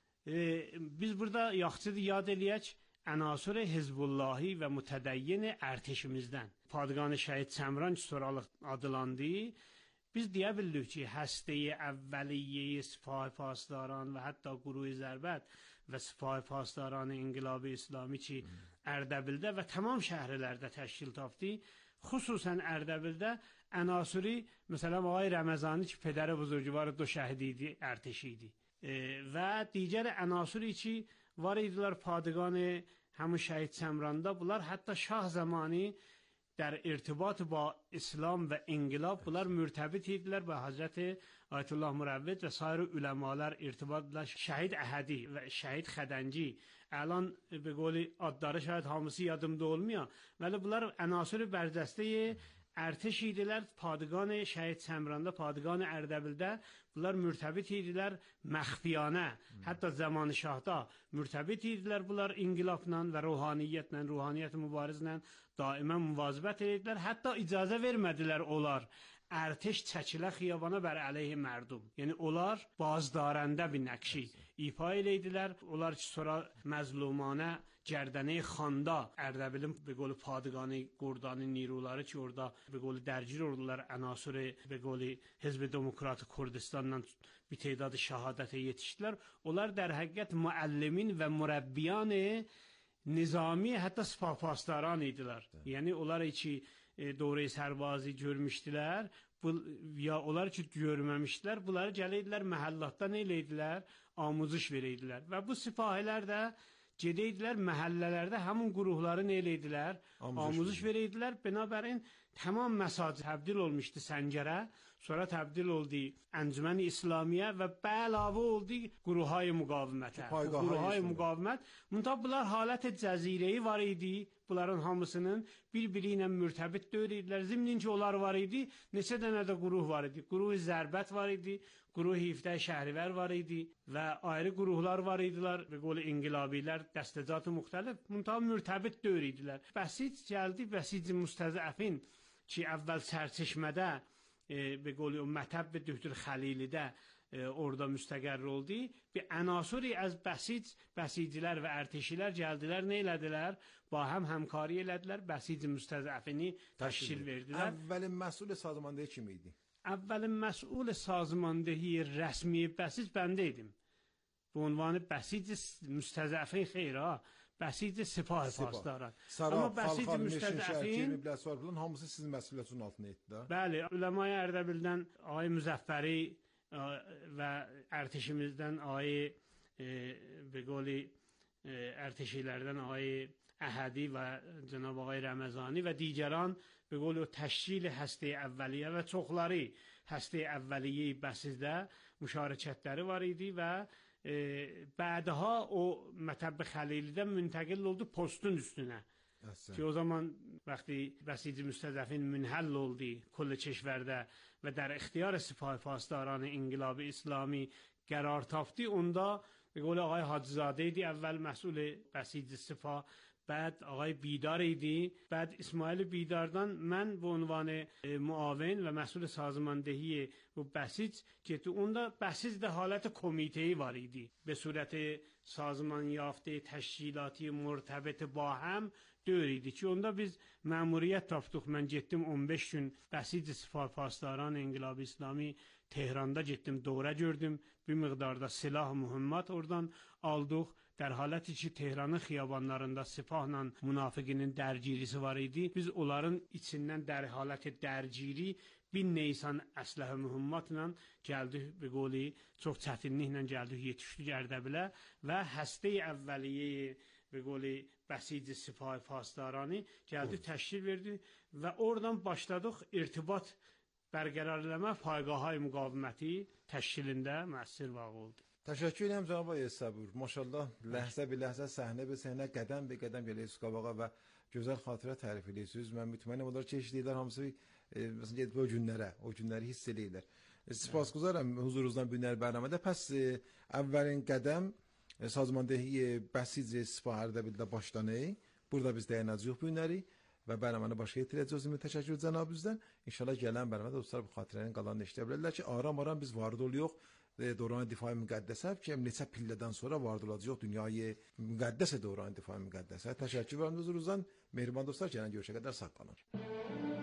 biz burada yaxşıdır yad eləyək ənasür Hizbullahi və mütədəyyin ərteşimizdən. Padğanı Şəhid Səmran ki sonralıq adlandı. Biz deyə bildik ki həstəyi əvvəliyyə Sipah Pasdaran və hətta Quruy Zərbət və Sipah Pasdaran İnqilab-ı İslami ki Ərdəbildə və tamam şəhərlərdə təşkil tapdı. Xüsusən Ərdəbildə ənasüri məsələn Ağay Ramazani ki pədər buzurgvar do şəhid idi, ərteşi idi. Və digər ənasüri ki var idilər padğan همون شهید سمراندا bunlar hatta şah zamanı در ارتباط با İslam və inqilab bunlar mürtəbit idilər və Hazrət Ayətullah Mürəvvit və sair uləmalar irtibatla Şəhid Əhədi və Şəhid Xədənci əlan به قول adları şayad hamısı yadımda olmuyor. Vəli bunlar ənasır bərcəstəyi ərteş idilər, padğan Şəhid Səmranda, padğan Ərdəbildə bunlar mürtəbit idilər məxfiyanə. Hətta zamanı şahda mürtəbit idilər bunlar inqilabla və ruhaniyyətlə, ruhaniyyət mübarizlə daimən müvazibət edildilər. Hətta icazə vermədilər onlar ərteş çəkilə xiyabana bər əleyhi mərdum. Yəni onlar bazdarəndə bir nəqşi ifa eləydilər. Onlar ki sonra məzlumanə Gərdəni xanda Ərdəbilin به قول padğanı Qurdanı niruları ki orada به قول dərgir oldular ənasır به قول Hizb Demokrat Kurdistandan bir tədadı şəhadətə yetişdilər. Onlar در həqiqət müəllimin və mürəbbiyan nizami hətta Sipah Pasdaran idilər. Yəni onlar ki doğru sərbazı görmüşdülər ya onlar ki görməmişdilər. Bunları gəlirdilər məhəllatdan eləydilər, amuzuş verirdilər və bu sipahilər də gedəydilər məhəllələrdə həmin qruhları nə eləydilər? Amuzuş verirdilər. Binabərin tamam məsacid təbdil olmuşdu səngərə. sonra تبدیل oldu انجمن اسلامیه و به علاوه oldu گروه های مقاومت. گروه های مقاومت منتها bunlar halət cəzirəyi var idi. Bunların hamısının bir-biri ilə mürtəbit deyillər. Zimninci onlar var idi. Neçə dənə də quruh var idi. Quruh Zərbət var idi. Quruh İftə Şəhrivər var idi və ayrı quruhlar var idilər. Və qolu inqilabilər, dəstəcatı müxtəlif. Muntaha mürtəbit deyil idilər. Bəsic gəldi, Bəsic Müstəzəfin ki, əvvəl sərçişmədə به قول مطب دکتر خلیلیده orada müstəqərr oldu. Bir ənasuri az bəsicilər və ərteşilər gəldilər, nə elədilər? Ba həmkari elədilər, bəsic müstəzəfini təşkil verdilər. Əvvəlin məsul sazmandehi kim idi? Əvvəlin məsul sazmandehi rəsmi bəsic bəndə idim. Bu unvanı bəsic müstəzəfin xeyra. Bəsic Sipah Pasdaran. Amma Bəsic Müstəzəfin bilan hamısı sizin məsuliyyətinizin altında idi də. Bəli, Üləma-i Ərdəbildən Ağay Müzəffəri və ərteşimizdən Ağay به قولی ارتشیlerden Ağay Əhədi və Cənab Ağay Rəməzani və digəran به قول təşkil həstə əvvəliyyə və çoxları həstə əvvəliyyə Bəsizdə müşarikətləri var idi və بعدها o مطب خلیلی'den منتقل oldu postun üstüne. Ki o zaman وقتی بسیج مستضعفین منحل oldu کل کشورده و در اختیار سپاه پاسداران انقلاب اسلامی قرار تافتی اوندا به قول آقای حاجزاده دی اول مسئول بسیج سپاه بعد آقای بیدار ایدی بعد اسماعیل بیداردان من به عنوان معاون و مسئول سازماندهی و بسیج که تو اوندا بسیج ده حالت کمیته‌ای واریدی به صورت سازمان یافته تشکیلاتی مرتبط با هم دوریدی که اوندا biz مأموریت taftıq mən getdim 15 gün bəsic Sipah Pasdaran İnqilab İslami Tehran'da getdim dövrə gördüm bir miqdarda silah mühimmat oradan aldıq. در حالتی ki Tehranın xiyabanlarında Sipahla münafiqinin dərgirisi var idi. Biz onların içindən در حالت dərgiri 1000 Nisan əsləh mühimmatla gəldik به قولی çox çətinliklə gəldik yetişdik Ərdəbilə və həstə əvvəliyyə به قولی بسیج سپاه پاسدارانی gəldi təşkil verdi və oradan başladıq irtibat bərqərarlama payqahı müqaviməti təşkilində müəssir vağı oldu. Təşəkkür edirəm cənab Ağay Səbur. Maşallah ləhzə bir ləhzə, səhnə bir səhnə, qədəm bir qədəm gəlirsiniz qabağa və gözəl xatirə tərif edirsiniz. Mən mütmənnəm onlar keçdiklər hamısı məsələn gedib o günlərə, o günləri hiss edirlər. Sipasgüzarım huzurunuzdan bu günlər bərnamədə. Pəs əvvəlin qədəm sazmandehi bəsic Sipah Ərdəbildə başlanır. Burada biz dayanacağıq bu günləri və bərnamanı başa yetirəcəyik. Təşəkkür cənabınızdan. İnşallah gələn bərnamədə dostlar bu xatirənin qalanını eşidə bilərlər ki, aram-aram biz varid oluyoruz. دوران دفاع مقدسه که neçə pillədən sonra varid olacaq dünyayı müqəddəsə dövran difai müqəddəsə. Təşəkkür edirəm huzurunuzdan. Mehriban dostlar, gələn görüşə qədər sağ qalın.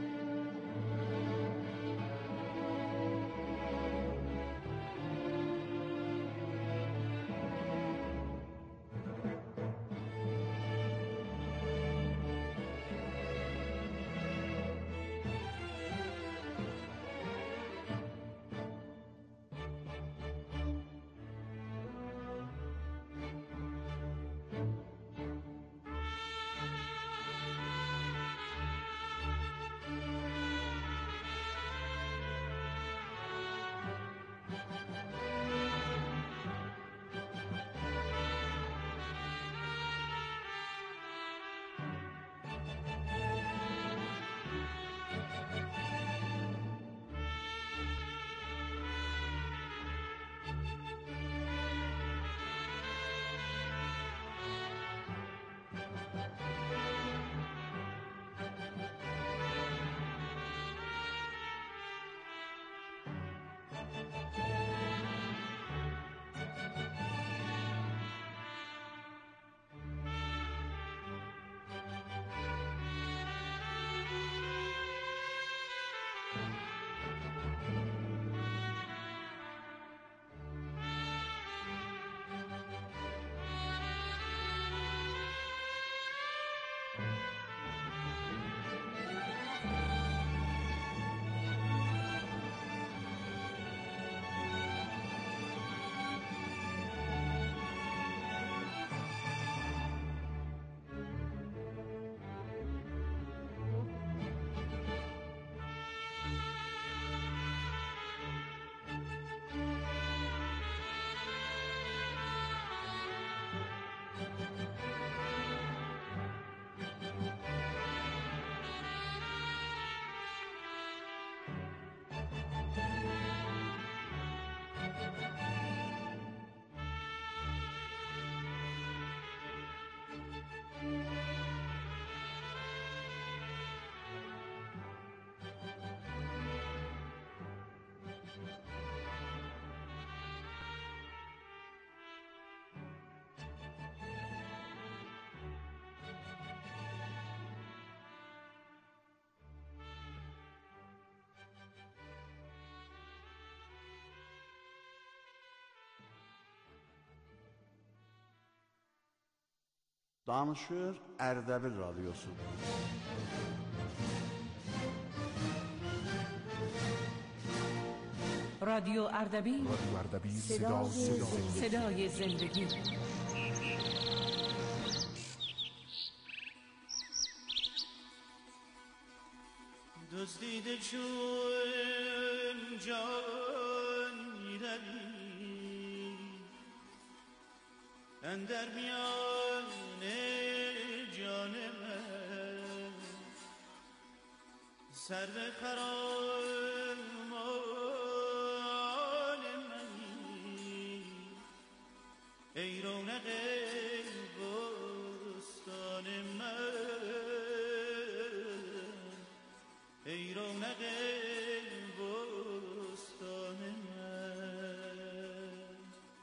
Danışır Ərdəbil Radiosu. رادیو اردبیل، صدای زندگی. دزدیده چون جان میروی اندر میان جان من سر به خرامان منی ای رونق بستان من ای رونق بستان من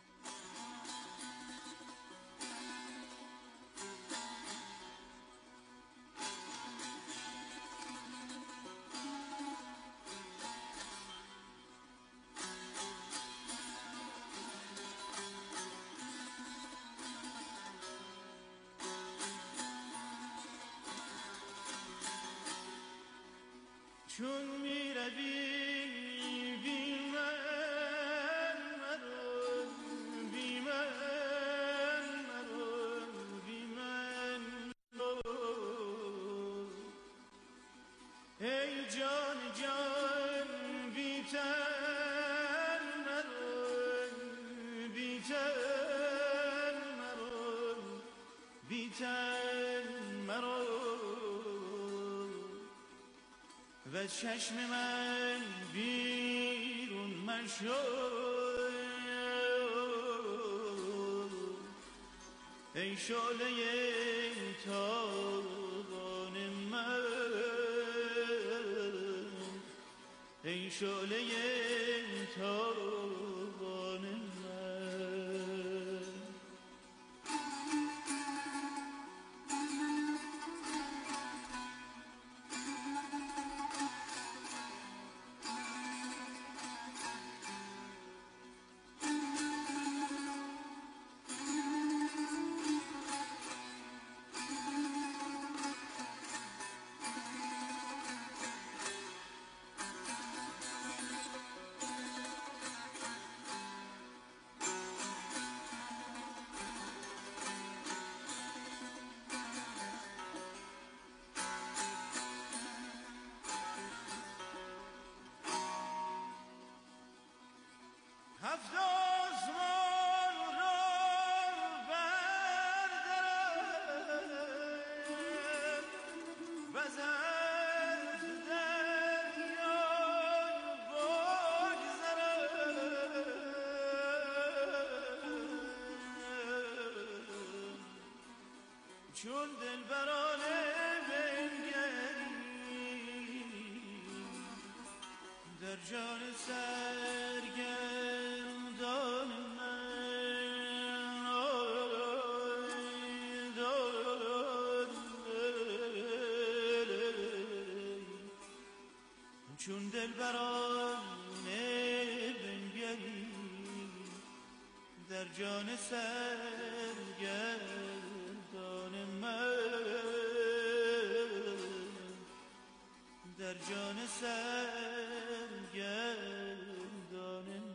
چون می روی بی من مرو بی من مرو بی من مرو ای جان جان بی تن مرو بی تن مرو بی تن مرو و چشم من بیرون مشو ای شعله تابان من ای شعله تابان من چون دلبرانه بنگری در جان سرگردان من چون دلبرانه بنگری در جان سرگردان در جان سرگردان من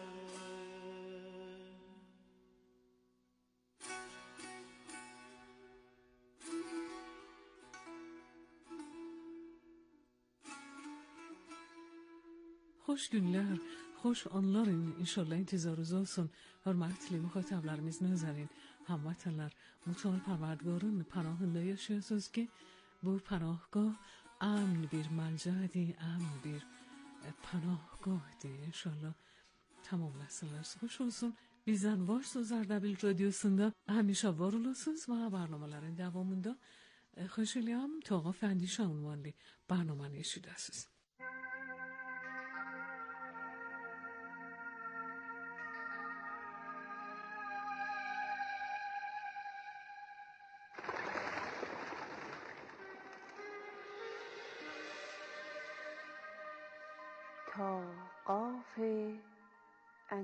Xoş günlər, xoş anlar inşallah intizarınız olsun. Hörmətli müxatablarımız nazarin, hamvətənlər, mutal parvardigarın pənahında yaşayasınız ki, bu pənahgah امن bir ملجأدی، امن bir پناهگاهدی. انشالله tamam məsələlər xoş olsun. Bizdən varsınız Ardabil Radiyosunda həmişə var olasınız və bərnamələrin davamında xoş eləyəm Tağa Fəndiş ünvanlı bərnamanı eşidəsiniz. تا قاف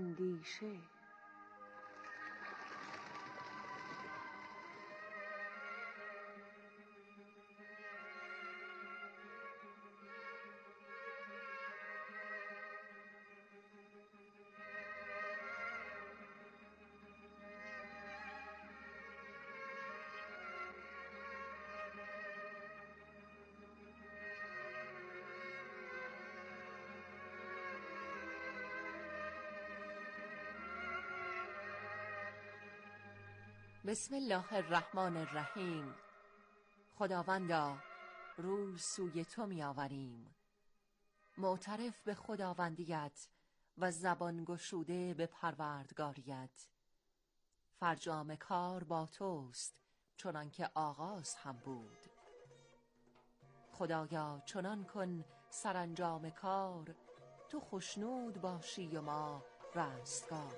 اندیشه بسم الله الرحمن الرحیم. خداوندا، روی سوی تو می آوریم، معترف به خداوندیت و زبان گشوده به پروردگاریت. فرجام کار با توست چنان که آغاز هم بود. خدایا چنان کن سرانجام کار، تو خوشنود باشی و ما رستگار.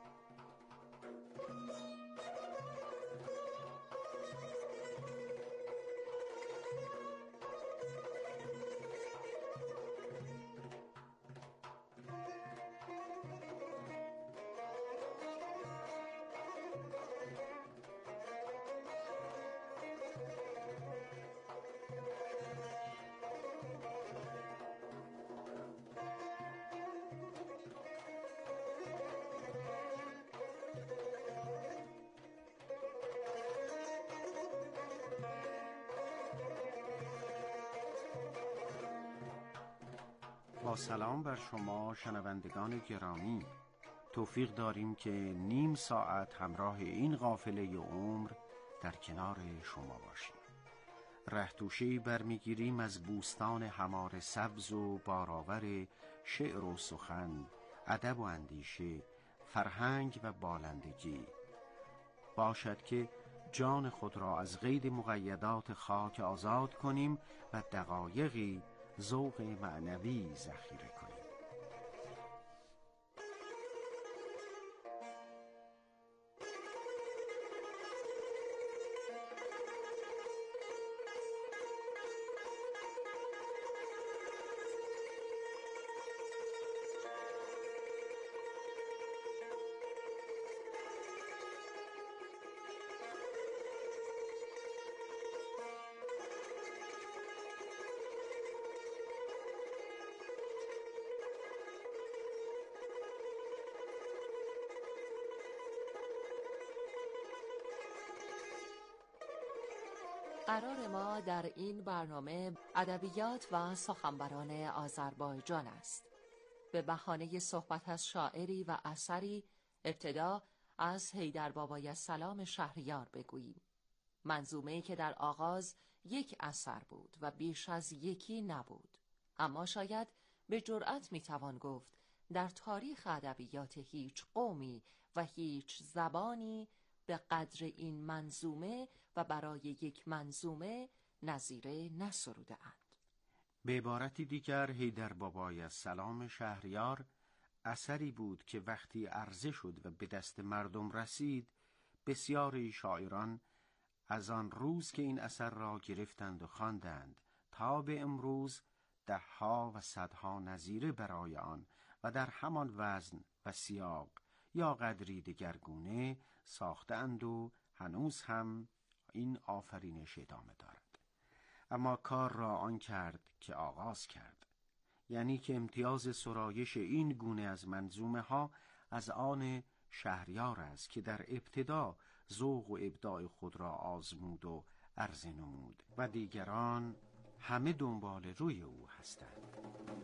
با سلام بر شما شنوندگان گرامی، توفیق داریم که نیم ساعت همراه این قافله عمر در کنار شما باشیم. رهتوشه‌ای برمیگیریم از بوستان همار سبز و بارآور شعر و سخن، ادب و اندیشه، فرهنگ و بالندگی. باشد که جان خود را از قید مقیدات خاک آزاد کنیم و دقایقی ذوق معنوی ذخیره کنیم. قرار ما در این برنامه ادبیات و سخنوران آذربایجان است. به بهانه صحبت از شاعری و اثری ابتدا از حیدر بابای سلام شهریار بگوییم. منظومه‌ای که در آغاز یک اثر بود و بیش از یکی نبود، اما شاید به جرأت میتوان گفت در تاریخ ادبیات هیچ قومی و هیچ زبانی به قدر این منظومه و برای یک منظومه نظیره نسروده اند. به عبارتی دیگر، حیدر بابای سلام شهریار اثری بود که وقتی عرضه شد و به دست مردم رسید، بسیاری شاعران از آن روز که این اثر را گرفتند و خواندند تا به امروز دهها و صدها نظیره برای آن و در همان وزن و سیاق یا قدری دگرگونه ساختند و هنوز هم این آفرینش ادامه دارد. اما کار را آن کرد که آغاز کرد، یعنی که امتیاز سرایش این گونه از منظومه ها از آن شهریار است که در ابتدا ذوق و ابداع خود را آزمود و عرضه نمود و دیگران همه دنبال روی او هستند.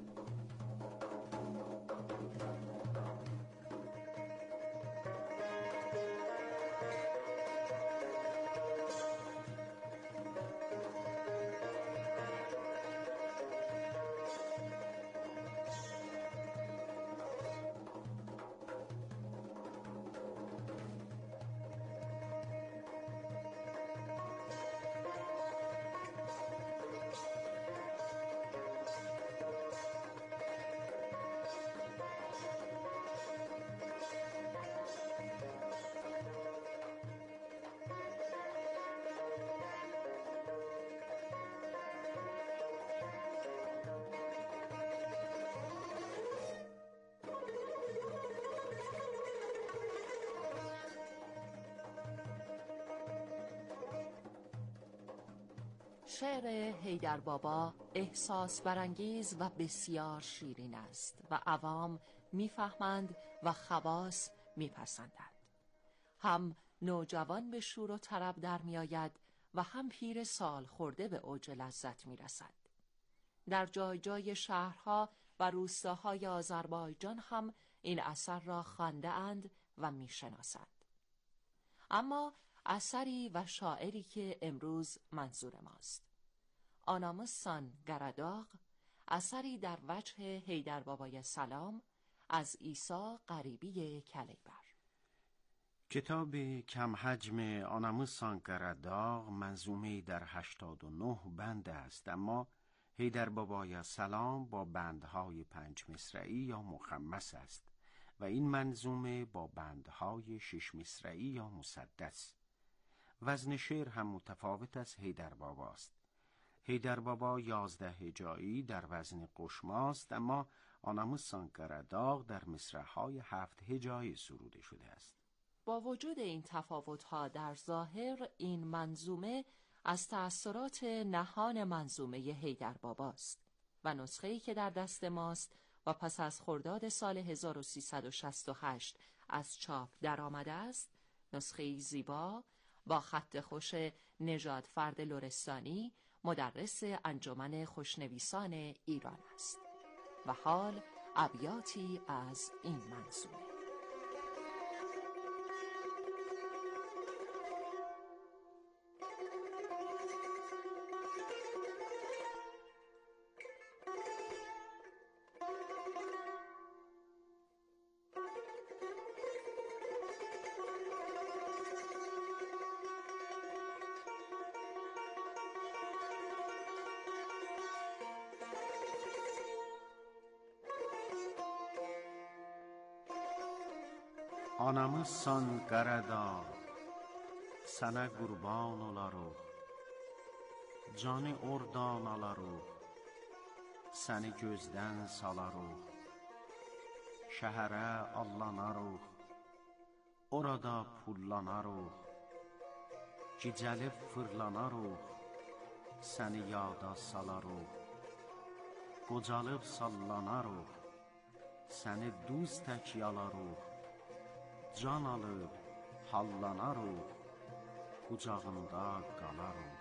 شعر حیدر بابا احساس برانگیز و بسیار شیرین است و عوام میفهمند و خواص میپسندند. هم نوجوان به شور و طرب در میآید و هم پیر سال خورده به اوج لذت میرسد. در جای جای شهرها و روستاهای آذربایجان هم این اثر را خوانده اند و میشناسند. اما اثری و شاعری که امروز منظور ماست. آنامسان گرداغ، اثری در وجه حیدر بابای سلام از عیسی غریبی کلیبر. کتاب کم حجم آنامسان گرداغ منظومه در 89 بند است، اما حیدر بابای سلام با بندهای 5 مصرعی یا مخمس است و این منظومه با بندهای 6 مصرعی یا مسدس. وزن شعر هم متفاوت از حیدر باباست. حیدر بابا 11 هجایی در وزن قشماست، اما آنامسان گرداغ در مصرع‌های 7 هجایی سروده شده است. با وجود این تفاوت‌ها در ظاهر، این منظومه از تأثیرات نهان منظومه حیدر باباست و نسخه‌ای که در دست ماست و پس از خرداد سال 1368 از چاپ درآمده است، نسخه‌ای زیبا با خط خوش نژاد فرد لرستانی، مدرس انجمن خوشنویسان ایران است. و حال ابیاتی از این منظومه. Anamızsan Qaradağ, sana qurban olarıq. Canı oradan alarıq, səni gözdən salarıq. Şəhərə allanarıq, orada pullanarıq. Gecəlib fırlanarıq, səni yada salarıq. Qocalıb sallanarıq, səni duz tək yalarıq. Can alıb hallanarıq, qucağında qalarıq.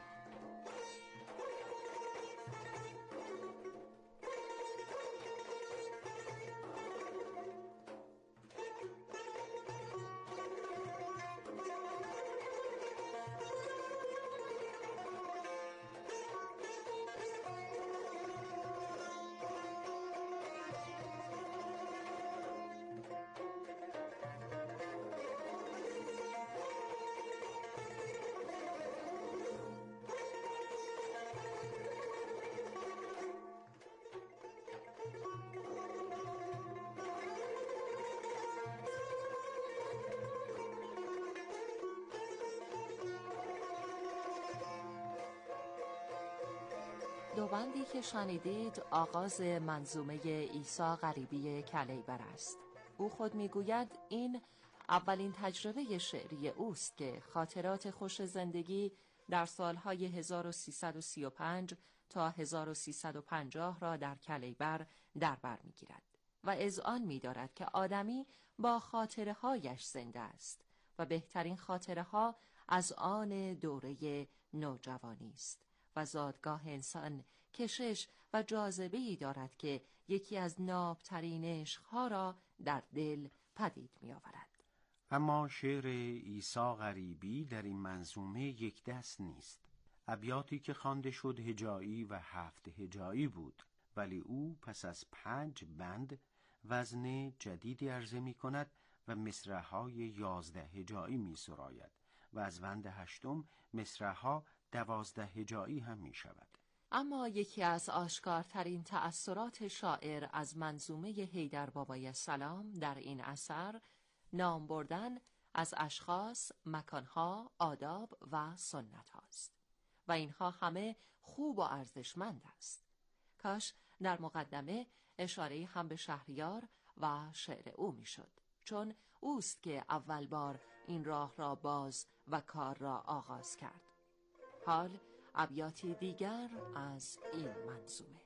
دو بندی که شنیدید آغاز منظومه عیسی غریبی کلیبر است. او خود میگوید این اولین تجربه شعری اوست که خاطرات خوش زندگی در سالهای 1335 تا 1350 را در کلیبر در بر میگیرد و اذعان می‌دارد که آدمی با خاطره هایش زنده است و بهترین خاطره ها از آن دوره نوجوانی است و زادگاه انسان کشش و جاذبه‌ای دارد که یکی از نابترین عشق‌ها را در دل پدید می‌آورد. اما شعر عیسی غریبی در این منظومه یک دست نیست. ابیاتی که خوانده شد هجایی و 7 هجایی بود، ولی او پس از 5 بند وزن جدیدی عرضه می‌کند و مصرع‌های 11 هجایی می‌سراید و از بند 8 مصرع‌ها 12 هجایی هم می شود. اما یکی از آشکارترین تأثیرات شاعر از منظومه حیدر بابای سلام در این اثر نام بردن از اشخاص، مکانها، آداب و سنت هاست و اینها همه خوب و ارزشمند است. کاش در مقدمه اشاره هم به شهریار و شعر او می شد، چون اوست که اول بار این راه را باز و کار را آغاز کرد. حال ابیاتی دیگر از این منظومه.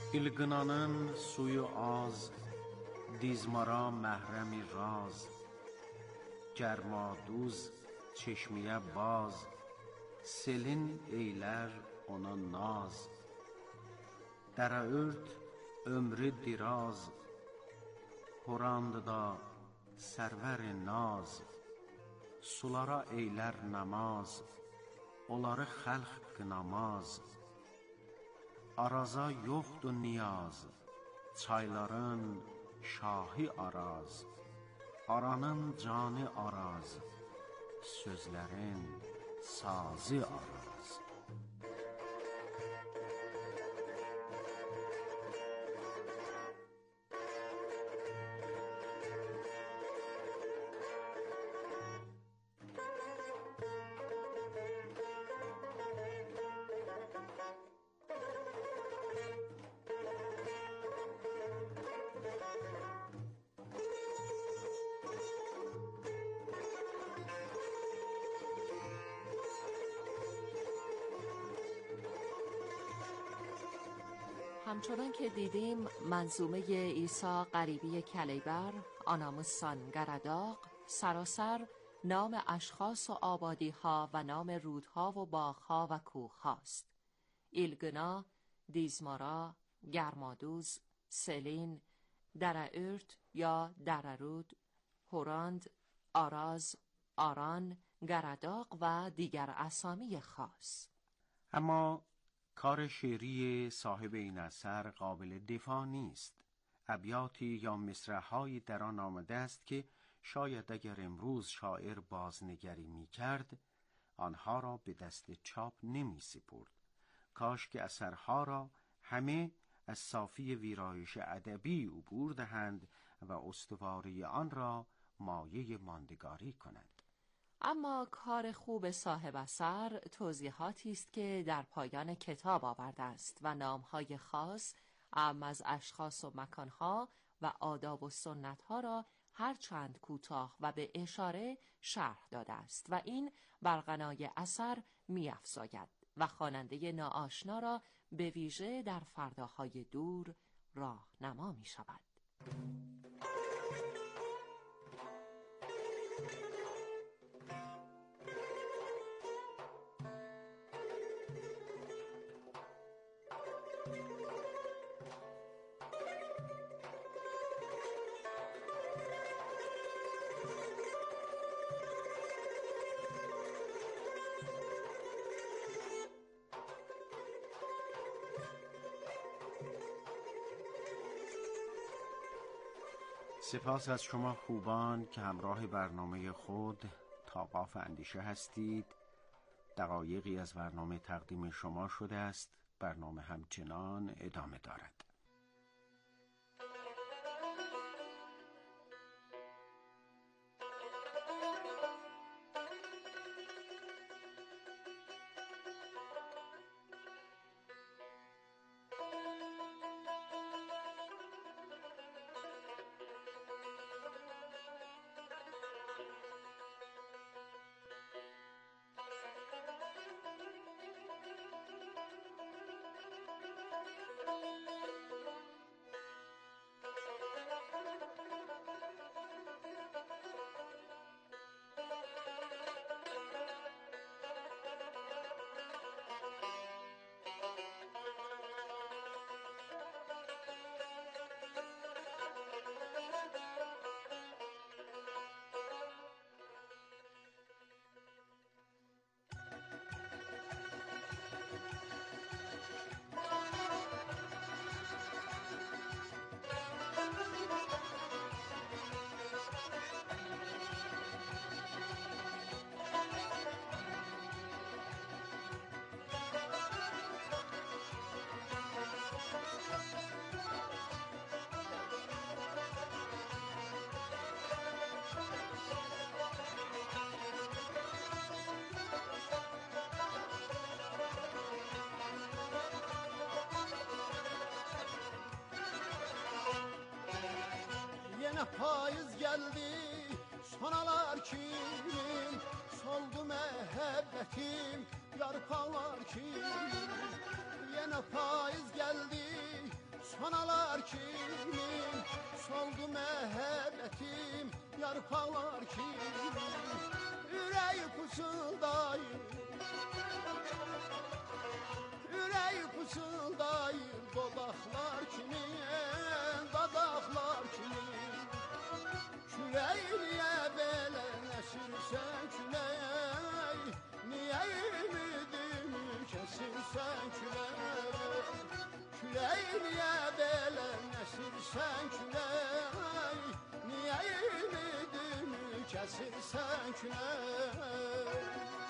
İlgınanın suyu az, dizmara məhrəmi raz, Gərmaduz çeşmiyə baz, selin eylər ona naz. Dərəört ömrü diraz, Horandıda sərvər naz, Sulara eylər namaz, onları xəlq qınamaz. Araza yoxdur niyaz, çayların şahı Araz. Aranın canı Araz, sözlərin sazı Araz. همچنان که دیدیم منظومه عیسی غریبی کلیبر آناموسان گرداق سراسر نام اشخاص و آبادی ها و نام رودها و باغها و کوه هاست. ایلگنا، دیزمارا، گرمادوز، سلین، درعورت یا دررود، هوراند، آراز، آران، گرداق و دیگر اسامی خاص. اما کار شعری صاحب این اثر قابل دفاع نیست. ابیاتی یا مصرع‌هایی در آن آمده است که شاید اگر امروز شاعر بازنگری می کرد آنها را به دست چاپ نمی سپرد. کاش که اثرها را همه از صافی ویرایش ادبی عبور دهند و استواری آن را مایه ماندگاری کنند. اما کار خوب صاحب اثر توضیحاتی است که در پایان کتاب آورده است و نامهای خاص اعم از اشخاص و مکانها و آداب و سنتها را هرچند کوتاه و به اشاره شرح داده است و این بر غنای اثر می‌افزاید و خواننده ناآشنا را به ویژه در فرداهای دور راهنما می‌شود. سپاس از شما خوبان که همراه برنامه خود تا قاف اندیشه هستید. دقایقی از برنامه تقدیم شما شده است. برنامه همچنان ادامه دارد. Yine payız geldi, sonalar kim? Soldu məhəbbətim, yarpaqlar kim? Yine payız geldi, sonalar kimin, soldu məhəbbətim, yarpaqlar kimin, ürək pusıldayır, ürək pusıldayır, dodaqlar kimin, dadaqlar kimin, küləkliyə belə nəsirsən külək, niyə ümidimi kəsirsən külək, küləkliyə belə nəsirsən külək, niyə ümidimi kəsirsən külək.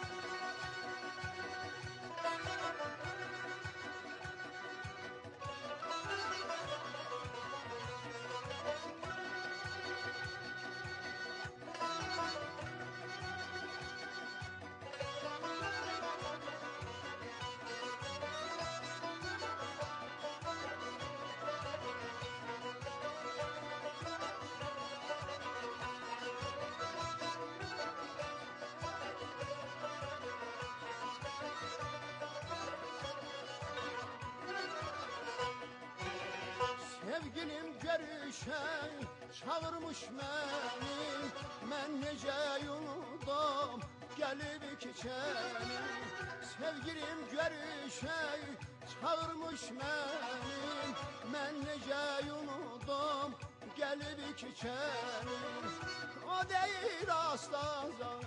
Sevgilim görüşən çağırmış məni, mən necə yunudum gəlib keçəni. Sevgilim görüşən çağırmış məni, mən necə yunudum gəlib keçəni. O deyir astacan,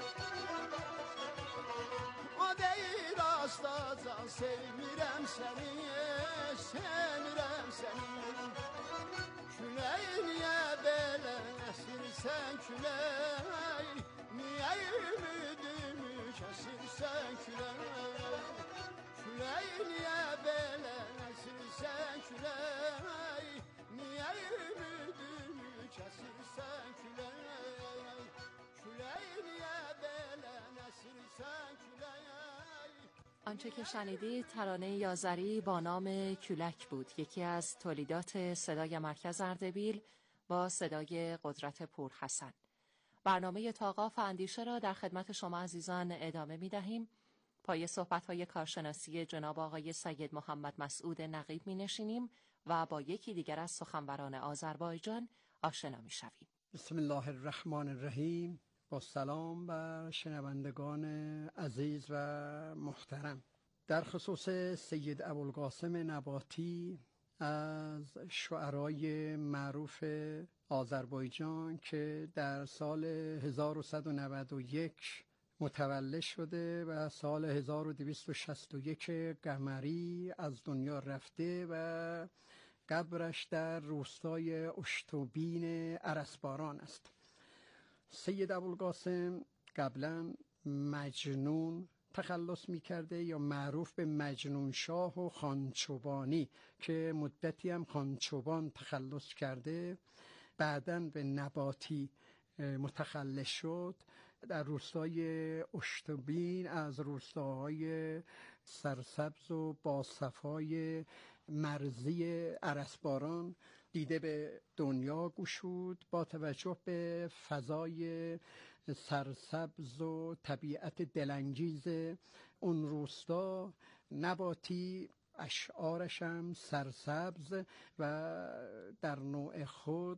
o deyir astacan, sevmirəm səni, sevmirəm səni. Külək niyə belə əsirsən külək, niyə ümidimi kəsirsən külək, külək niyə belə əsirsən külək, niyə ümidimi kəsirsən külək, külək niyə belə əsirsən külək. آنچه که شنیدید ترانه یازری با نام کولک بود، یکی از تولیدات صدای مرکز اردبیل با صدای قدرت پورحسن. برنامه تاقاف اندیشه را در خدمت شما عزیزان ادامه می دهیم. پای صحبت‌های کارشناسی جناب آقای سید محمد مسعود نقیب می نشینیم و با یکی دیگر از سخنوران آذربایجان آشنا می شویم. بسم الله الرحمن الرحیم. با سلام بر شنوندگان عزیز و محترم. در خصوص سید ابوالقاسم نباتی از شعرای معروف آذربایجان که در سال 1191 متولد شده و سال 1261 قمری از دنیا رفته و قبرش در روستای اشتوبین ارسباران است. سید ابوالقاسم قبلا مجنون تخلص می کرده یا معروف به مجنون شاه و خانچوبانی که مدتی هم خانچوبان تخلص کرده، بعداً به نباتی متخلص شد. در روستای اشتوبین از روستاهای سرسبز و باصفای مرزی ارسباران دیده به دنیا گشود. با توجه به فضای سرسبز و طبیعت دلانگیز اون روستا، نباتی اشعارش هم سرسبز و در نوع خود